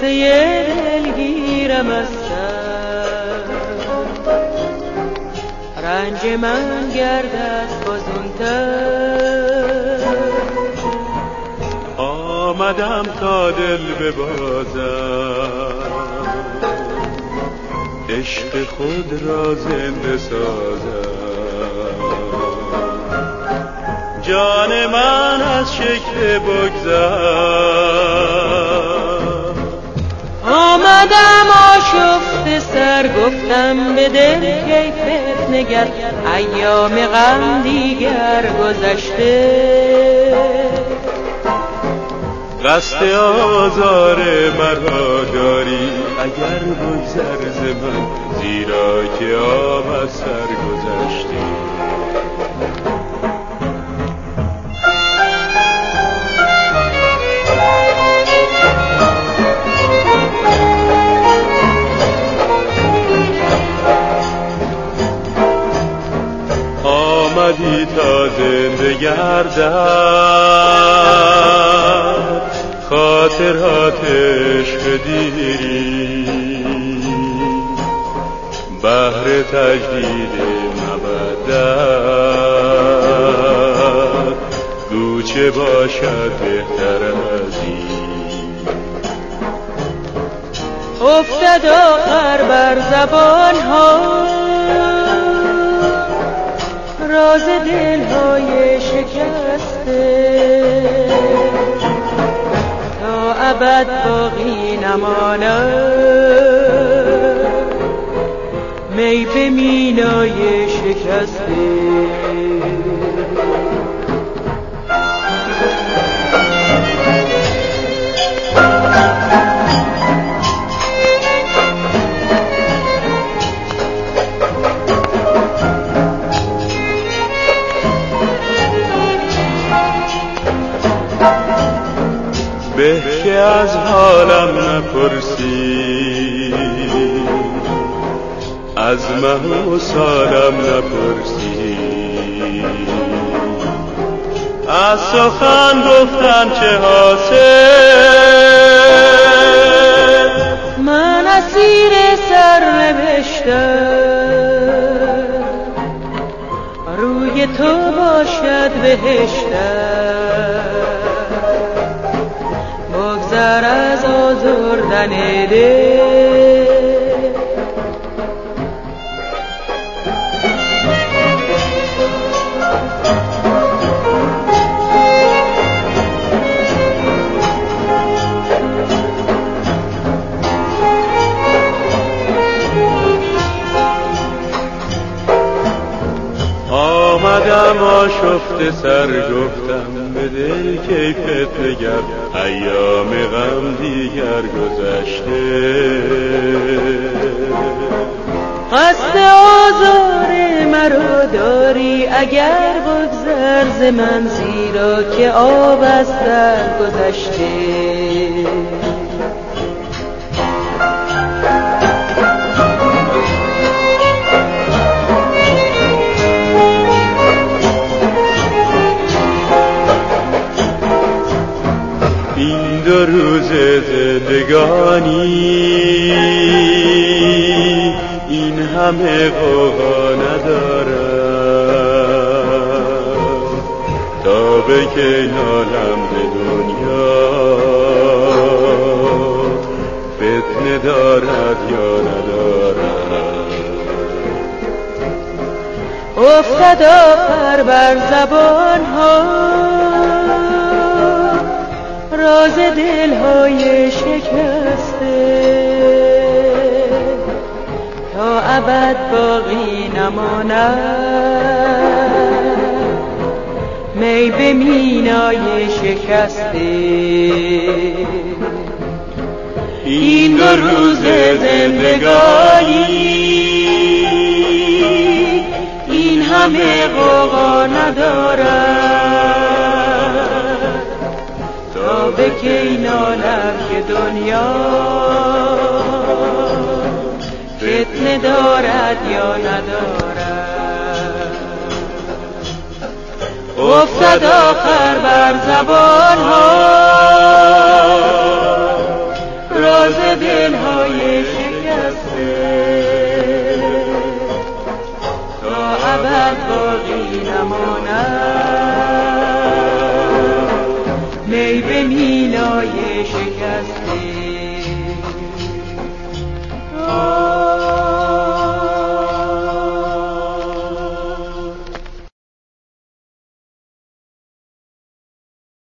غصه دلگیرم از سر، رنج من گردد بازونتر. آمدم تا دل ببازم، عشق خود را زنده سازم. جان من از شکل بگذر، آمدم آشفته سر، گفتم به دل کیفت نگر، ایام غم دیگر گذشته. قصد آزار مرا داری اگر بگذر ز من، زیرا که آب از سر گذشته. آمدی تا زنده گردد خاطرات عشق دیری، بهر تجدید مودت گو چه باشد بهتر از این. افتد آخر بر زبان ها راز دلهای شکسته، تا ابد باقی نماند می به مینای شکسته. به که از حالم نپرسی، از مه و سالم نپرسی، از سخن گفتن چه حاصل. من اسیر سرنوشتم، روی تو باشد بهشتم. بگذر از آزردن دل، آمدم آشفته سر، گفتم به دل کیفت نگر، ایام غم دیگر گذشته. قصد آزار مرا داری اگر بگذر ز من، زیرا که آب از سر گذشته. این دو روز زندگانی این همه غوغا ندارم، تا به که نالم به دنیا فتنه دارد یا ندارد. افتد آخر بر زبان ها راز دلهای شکسته، تا ابد باقی نماند می به مینای شکسته. این دو روز زندگانی این همه غوغا ندارد، تا به کی نالم که دنیا فتنه دارد یا ندارد. افتد آخر بر زبان ها راز نی به مینای شکسته.